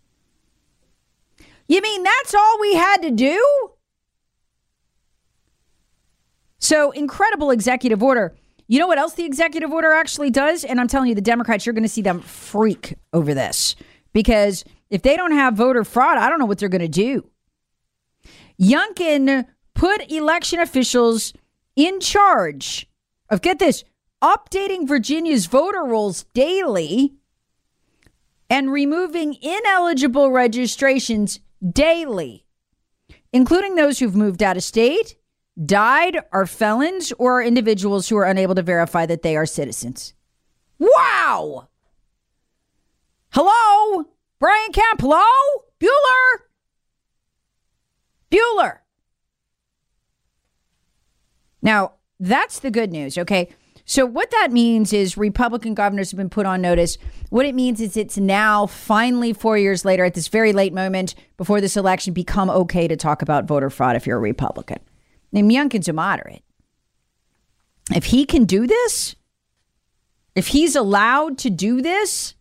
You mean that's all we had to do? So, incredible executive order. You know what else the executive order actually does? And I'm telling you, the Democrats, you're going to see them freak over this. Because if they don't have voter fraud, I don't know what they're going to do. Youngkin put election officials in charge of, get this, updating Virginia's voter rolls daily and removing ineligible registrations daily, including those who've moved out of state, died, are felons, or are individuals who are unable to verify that they are citizens. Wow! Hello? Brian Kemp, hello? Bueller. Now, that's the good news, okay? So what that means is Republican governors have been put on notice. What it means is it's now finally 4 years later at this very late moment before this election become okay to talk about voter fraud if you're a Republican. And Youngkin's a moderate. If he can do this, if he's allowed to do this,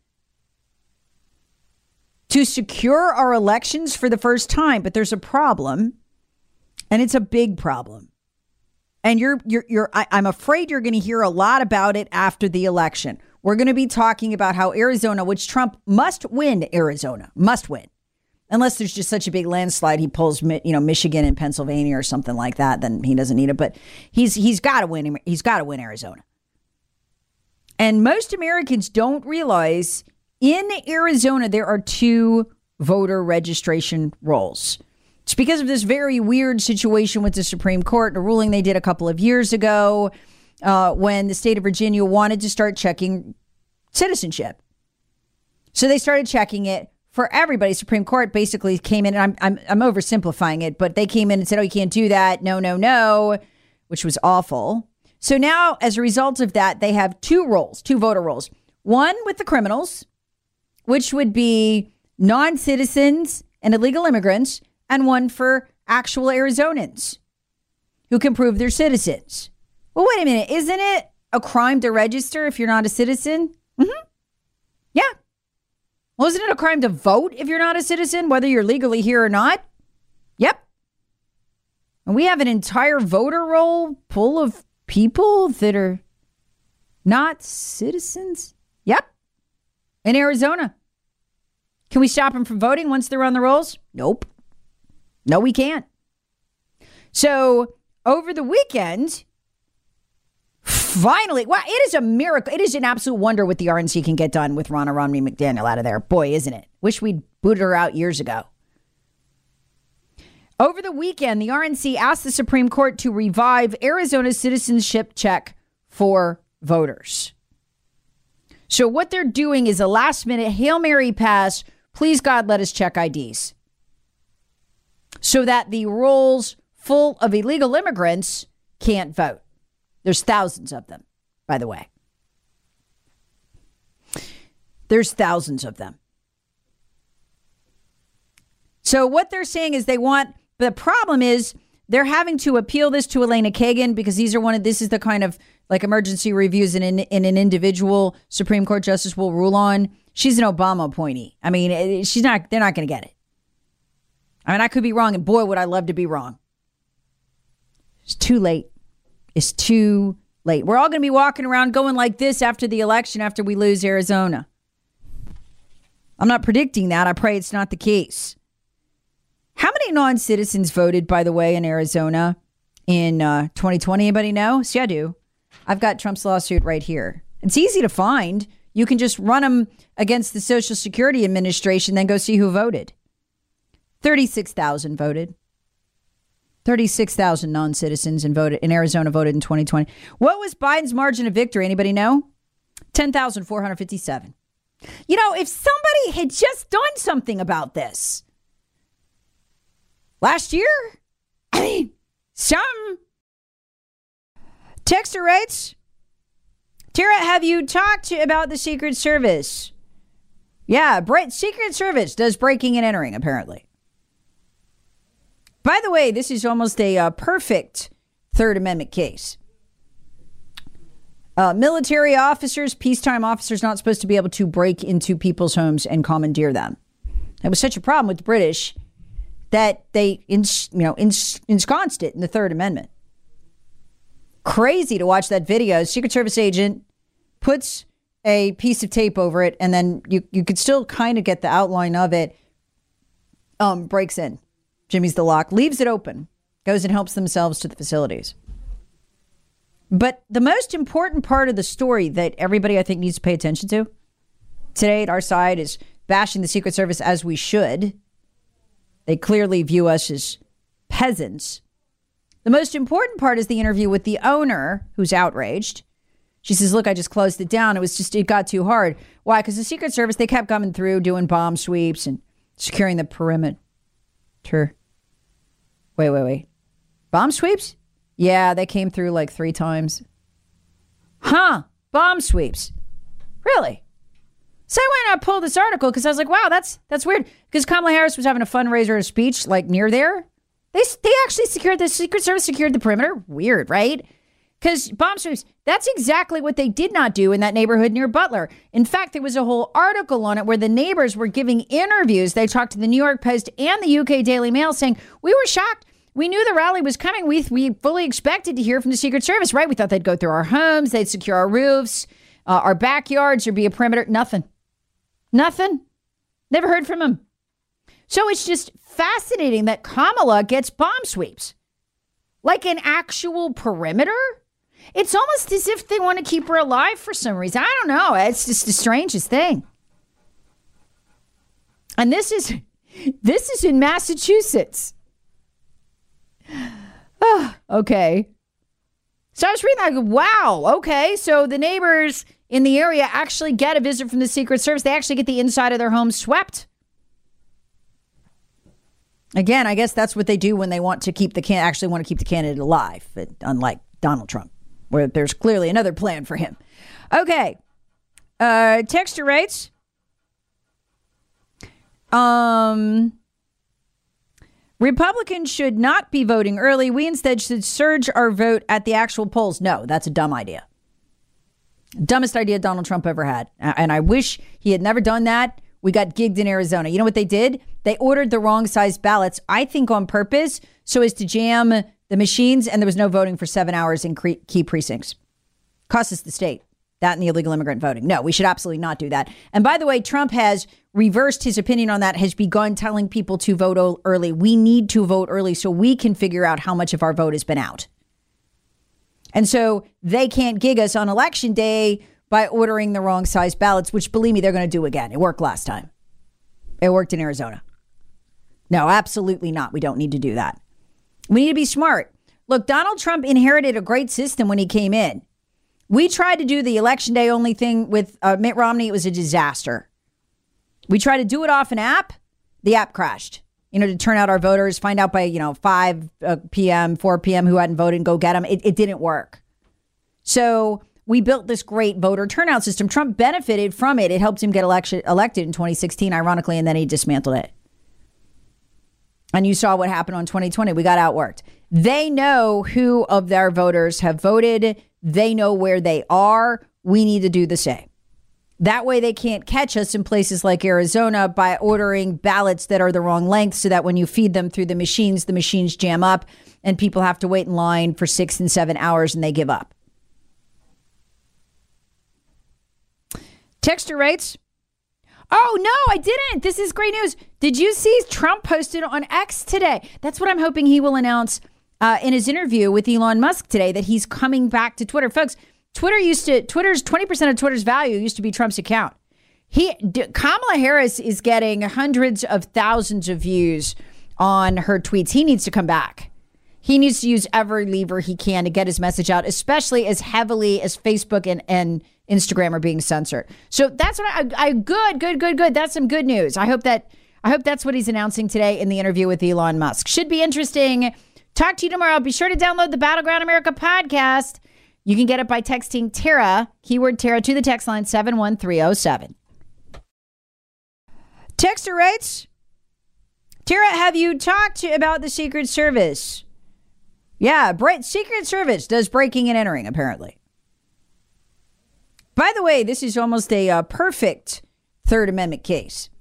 to secure our elections for the first time, but there's a problem, and it's a big problem. And I'm afraid you're going to hear a lot about it after the election. We're going to be talking about how Arizona, which Trump must win, must win. Unless there's just such a big landslide, he pulls, Michigan and Pennsylvania or something like that, then he doesn't need it. But he's got to win. He's got to win Arizona. And most Americans don't realize in Arizona there are 2 voter registration rolls. It's because of this very weird situation with the Supreme Court, a ruling they did a couple of years ago when the state of Virginia wanted to start checking citizenship. So they started checking it for everybody. Supreme Court basically came in, and I'm oversimplifying it, but they came in and said, oh, you can't do that. No, which was awful. So now, as a result of that, they have 2 voter rolls. One with the criminals, which would be non-citizens and illegal immigrants, and one for actual Arizonans who can prove they're citizens. Well, wait a minute. Isn't it a crime to register if you're not a citizen? Mm-hmm. Yeah. Well, isn't it a crime to vote if you're not a citizen, whether you're legally here or not? Yep. And we have an entire voter roll full of people that are not citizens. Yep. In Arizona. Can we stop them from voting once they're on the rolls? Nope. No, we can't. So over the weekend, finally, well, it is a miracle. It is an absolute wonder what the RNC can get done with Ronna Romney McDaniel out of there. Boy, isn't it? Wish we'd booted her out years ago. Over the weekend, the RNC asked the Supreme Court to revive Arizona's citizenship check for voters. So what they're doing is a last-minute Hail Mary pass. Please, God, let us check IDs. So that the rolls full of illegal immigrants can't vote. There's thousands of them, by the way. There's thousands of them. So what they're saying is the problem is they're having to appeal this to Elena Kagan because this is the kind of like emergency reviews in an individual Supreme Court justice will rule on. She's an Obama appointee. I mean, they're not going to get it. I mean, I could be wrong, and boy, would I love to be wrong. It's too late. It's too late. We're all going to be walking around going like this after the election, after we lose Arizona. I'm not predicting that. I pray it's not the case. How many non-citizens voted, by the way, in Arizona in 2020? Anybody know? See, I do. I've got Trump's lawsuit right here. It's easy to find. You can just run them against the Social Security Administration, then go see who voted. 36,000 voted. 36,000 non-citizens in Arizona voted in 2020. What was Biden's margin of victory? Anybody know? 10,457. You know, if somebody had just done something about this last year, I mean, some. Texter writes, Tara, have you talked about the Secret Service? Yeah, Secret Service does breaking and entering, apparently. By the way, this is almost a perfect Third Amendment case. Military officers, peacetime officers, not supposed to be able to break into people's homes and commandeer them. It was such a problem with the British that they ensconced it in the Third Amendment. Crazy to watch that video. Secret Service agent puts a piece of tape over it, and then you could still kind of get the outline of it. Breaks in. Jimmy's the lock, leaves it open, goes and helps themselves to the facilities. But the most important part of the story that everybody, I think, needs to pay attention to today at our side is bashing the Secret Service, as we should. They clearly view us as peasants. The most important part is the interview with the owner, who's outraged. She says, look, I just closed it down. It got too hard. Why? Because the Secret Service, they kept coming through doing bomb sweeps and securing the perimeter. Wait. Bomb sweeps? Yeah, they came through like 3 times. Huh? Bomb sweeps? Really? So I went and I pulled this article because I was like, wow, that's weird. Because Kamala Harris was having a fundraiser, a speech like near there. They actually secured, the Secret Service secured the perimeter. Weird, right? Because bomb sweeps, that's exactly what they did not do in that neighborhood near Butler. In fact, there was a whole article on it where the neighbors were giving interviews. They talked to the New York Post and the UK Daily Mail saying, we were shocked. We knew the rally was coming. We fully expected to hear from the Secret Service, right? We thought they'd go through our homes. They'd secure our roofs, our backyards. There'd be a perimeter. Nothing. Never heard from them. So it's just fascinating that Kamala gets bomb sweeps. Like an actual perimeter? It's almost as if they want to keep her alive for some reason. I don't know. It's just the strangest thing. And this is in Massachusetts. Oh, okay. So I was reading, I go, wow, okay. So the neighbors in the area actually get a visit from the Secret Service. They actually get the inside of their home swept. Again, I guess that's what they do when they want to keep the candidate alive, but unlike Donald Trump, where there's clearly another plan for him. Okay. Texter writes, Republicans should not be voting early. We instead should surge our vote at the actual polls. No, that's a dumb idea. Dumbest idea Donald Trump ever had. And I wish he had never done that. We got gigged in Arizona. You know what they did? They ordered the wrong size ballots, I think on purpose, so as to jam the machines, and there was no voting for 7 hours in key precincts. Cost us the state. That and the illegal immigrant voting. No, we should absolutely not do that. And by the way, Trump has reversed his opinion on that, has begun telling people to vote early. We need to vote early so we can figure out how much of our vote has been out. And so they can't gig us on election day by ordering the wrong size ballots, which, believe me, they're going to do again. It worked last time. It worked in Arizona. No, absolutely not. We don't need to do that. We need to be smart. Look, Donald Trump inherited a great system when he came in. We tried to do the election day only thing with Mitt Romney. It was a disaster. We tried to do it off an app. The app crashed. To turn out our voters, find out by, 5 p.m., 4 p.m. who hadn't voted and go get them. It didn't work. So we built this great voter turnout system. Trump benefited from it. It helped him get elected in 2016, ironically, and then he dismantled it. And you saw what happened on 2020. We got outworked. They know who of their voters have voted. They know where they are. We need to do the same. That way they can't catch us in places like Arizona by ordering ballots that are the wrong length so that when you feed them through the machines jam up and people have to wait in line for 6 and 7 hours and they give up. Texter writes, oh, no, I didn't. This is great news. Did you see Trump posted on X today? That's what I'm hoping he will announce in his interview with Elon Musk today, that he's coming back to Twitter. Folks, Twitter's 20% of Twitter's value used to be Trump's account. Kamala Harris is getting hundreds of thousands of views on her tweets. He needs to come back. He needs to use every lever he can to get his message out, especially as heavily as Facebook and Instagram are being censored. So that's what good. That's some good news. I hope that's what he's announcing today in the interview with Elon Musk. Should be interesting. Talk to you tomorrow. Be sure to download the Battleground America podcast. You can get it by texting Tara, keyword Tara, to the text line 71307. Texter writes, Tara, have you talked about the Secret Service? Yeah, Secret Service does breaking and entering, apparently. By the way, this is almost a perfect Third Amendment case.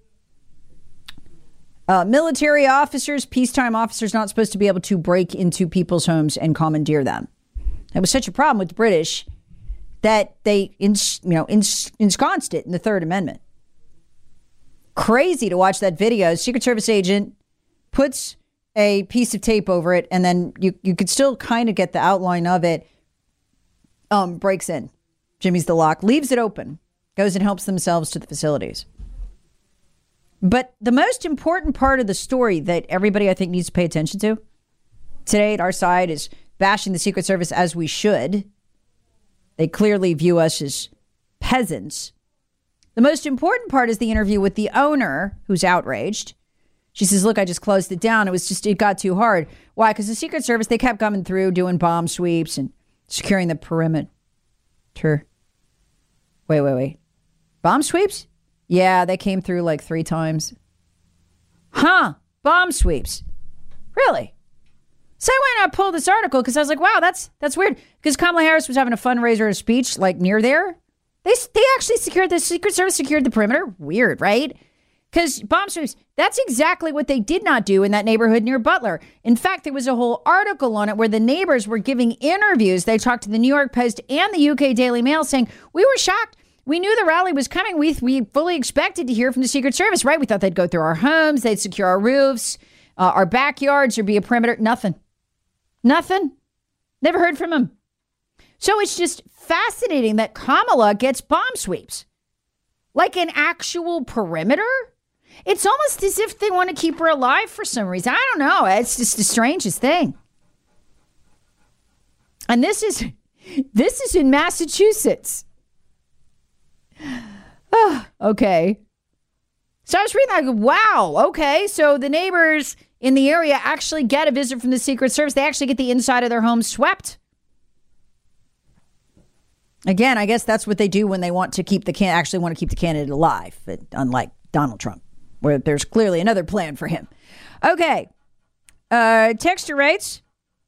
Military officers, peacetime officers, not supposed to be able to break into people's homes and commandeer them. It was such a problem with the British that they ensconced it in the Third Amendment. Crazy to watch that video. Secret Service agent puts a piece of tape over it, and then you could still kind of get the outline of it. Breaks in, jimmies the lock, leaves it open, goes and helps themselves to the facilities. But the most important part of the story that everybody, I think, needs to pay attention to today at our side is bashing the Secret Service, as we should. They clearly view us as peasants. The most important part is the interview with the owner, who's outraged. She says, look, I just closed it down. It got too hard. Why? Because the Secret Service, they kept coming through doing bomb sweeps and securing the perimeter. Wait. Bomb sweeps? Yeah, they came through like 3 times. Bomb sweeps. Really? So I went and I pulled this article because I was like, wow, that's weird. Because Kamala Harris was having a fundraiser and a speech like near there. They actually secured, the Secret Service secured the perimeter. Weird, right? Because bomb sweeps, that's exactly what they did not do in that neighborhood near Butler. In fact, there was a whole article on it where the neighbors were giving interviews. They talked to the New York Post and the UK Daily Mail saying, we were shocked. We knew the rally was coming. We fully expected to hear from the Secret Service, right? We thought they'd go through our homes. They'd secure our roofs, our backyards. There'd be a perimeter. Nothing. Never heard from them. So it's just fascinating that Kamala gets bomb sweeps. Like an actual perimeter? It's almost as if they want to keep her alive for some reason. I don't know. It's just the strangest thing. And this is in Massachusetts. Oh, okay. So I was reading like, wow, okay. So the neighbors in the area actually get a visit from the Secret Service. They actually get the inside of their home swept. Again, I guess that's what they do when they want to keep the candidate alive, unlike Donald Trump, where there's clearly another plan for him. Okay. Texter writes,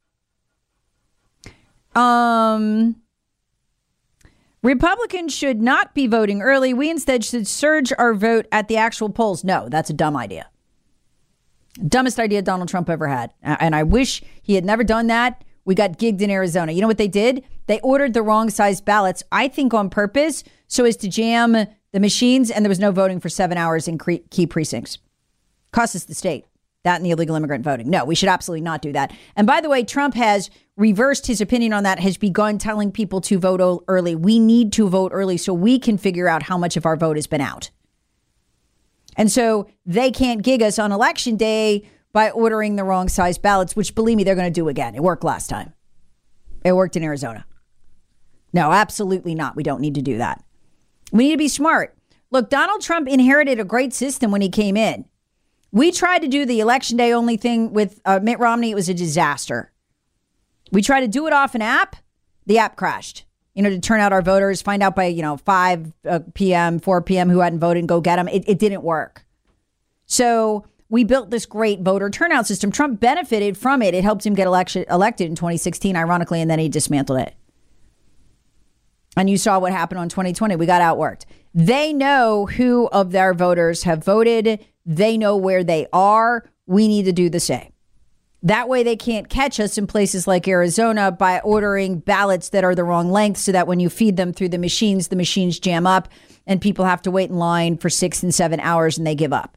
Republicans should not be voting early. We instead should surge our vote at the actual polls. No, that's a dumb idea. Dumbest idea Donald Trump ever had. And I wish he had never done that. We got gigged in Arizona. You know what they did? They ordered the wrong size ballots, I think on purpose, so as to jam the machines, and there was no voting for 7 hours in key precincts. Cost us the state. That and the illegal immigrant voting. No, we should absolutely not do that. And by the way, Trump has reversed his opinion on that, has begun telling people to vote early. We need to vote early so we can figure out how much of our vote has been out. And so they can't gig us on election day by ordering the wrong size ballots, which, believe me, they're going to do again. It worked last time. It worked in Arizona. No, absolutely not. We don't need to do that. We need to be smart. Look, Donald Trump inherited a great system when he came in. We tried to do the election day only thing with Mitt Romney. It was a disaster. We tried to do it off an app. The app crashed, to turn out our voters, find out by, 5 p.m., 4 p.m. who hadn't voted and go get them. It didn't work. So we built this great voter turnout system. Trump benefited from it. It helped him get elected in 2016, ironically, and then he dismantled it. And you saw what happened on 2020. We got outworked. They know who of their voters have voted. They know where they are. We need to do the same. That way they can't catch us in places like Arizona by ordering ballots that are the wrong length so that when you feed them through the machines jam up and people have to wait in line for 6 and 7 hours and they give up.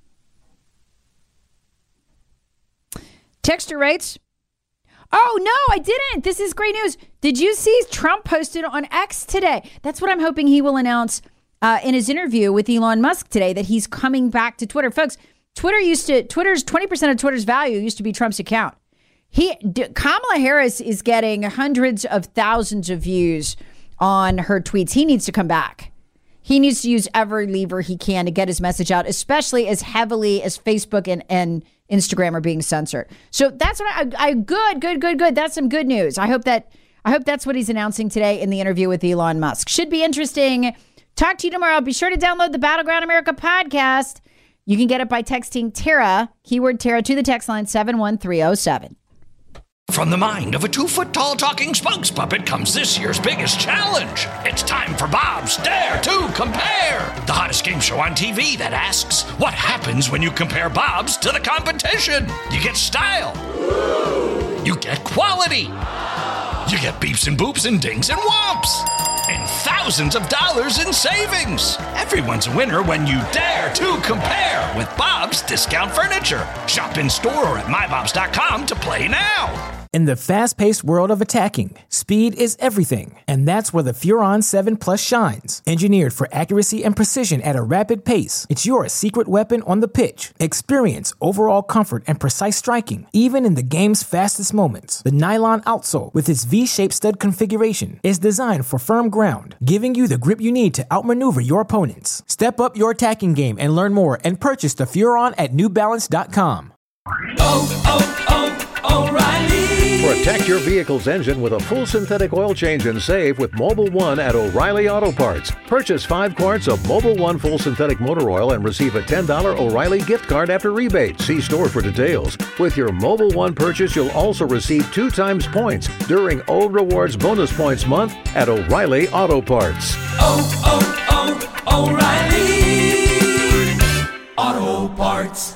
Texter writes, oh, no, I didn't. This is great news. Did you see Trump posted on X today? That's what I'm hoping he will announce in his interview with Elon Musk today, that he's coming back to Twitter. Folks, Twitter's 20% of Twitter's value used to be Trump's account. Kamala Harris is getting hundreds of thousands of views on her tweets. He needs to come back. He needs to use every lever he can to get his message out, especially as heavily as Facebook and Instagram are being censored. So that's what good. That's some good news. I hope that's what he's announcing today in the interview with Elon Musk. Should be interesting. Talk to you tomorrow. Be sure to download the Battleground America podcast. You can get it by texting Tara, keyword Tara, to the text line 71307. From the mind of a 2-foot-tall talking spokes puppet comes this year's biggest challenge. It's time for Bob's Dare to Compare, the hottest game show on TV that asks, what happens when you compare Bob's to the competition? You get style. You get quality. You get beeps and boops and dings and whomps. And thousands of dollars in savings. Everyone's a winner when you dare to compare with Bob's Discount Furniture. Shop in store or at mybobs.com to play now. In the fast-paced world of attacking, speed is everything, and that's where the Furon 7 Plus shines. Engineered for accuracy and precision at a rapid pace, it's your secret weapon on the pitch. Experience overall comfort and precise striking, even in the game's fastest moments. The nylon outsole, with its V-shaped stud configuration, is designed for firm ground, giving you the grip you need to outmaneuver your opponents. Step up your attacking game and learn more and purchase the Furon at newbalance.com. O'Reilly. Protect your vehicle's engine with a full synthetic oil change and save with Mobil 1 at O'Reilly Auto Parts. Purchase 5 quarts of Mobil 1 full synthetic motor oil and receive a $10 O'Reilly gift card after rebate. See store for details. With your Mobil 1 purchase, you'll also receive 2 times points during O Rewards Bonus Points Month at O'Reilly Auto Parts. O'Reilly Auto Parts.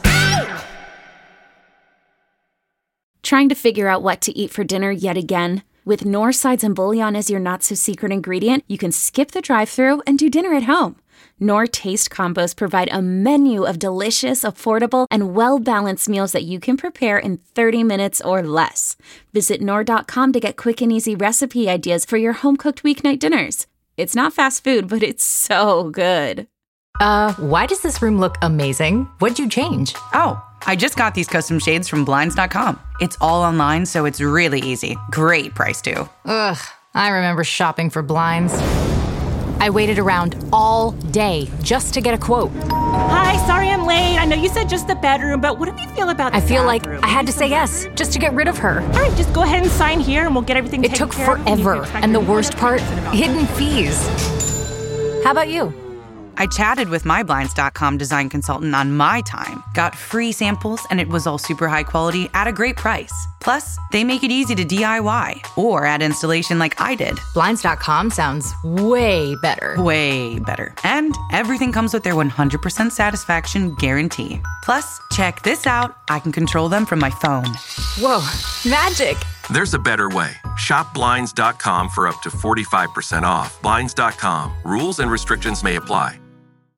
Trying to figure out what to eat for dinner yet again? With Knorr sides and bouillon as your not-so-secret ingredient, you can skip the drive-thru and do dinner at home. Knorr Taste Combos provide a menu of delicious, affordable, and well-balanced meals that you can prepare in 30 minutes or less. Visit Knorr.com to get quick and easy recipe ideas for your home-cooked weeknight dinners. It's not fast food, but it's so good. Why does this room look amazing? What'd you change? Oh, I just got these custom shades from Blinds.com. It's all online, so it's really easy. Great price, too. Ugh, I remember shopping for blinds. I waited around all day just to get a quote. Hi, sorry I'm late. I know you said just the bedroom, but what do you feel about the I feel bathroom? like I had to say yes just to get rid of her. All right, just go ahead and sign here and we'll get everything taken care of. It took forever, and the worst part, hidden fees. How about you? I chatted with my Blinds.com design consultant on my time, got free samples, and it was all super high quality at a great price. Plus, they make it easy to DIY or add installation like I did. Blinds.com sounds way better. Way better. And everything comes with their 100% satisfaction guarantee. Plus, check this out. I can control them from my phone. Whoa, magic. There's a better way. Shop Blinds.com for up to 45% off. Blinds.com. Rules and restrictions may apply.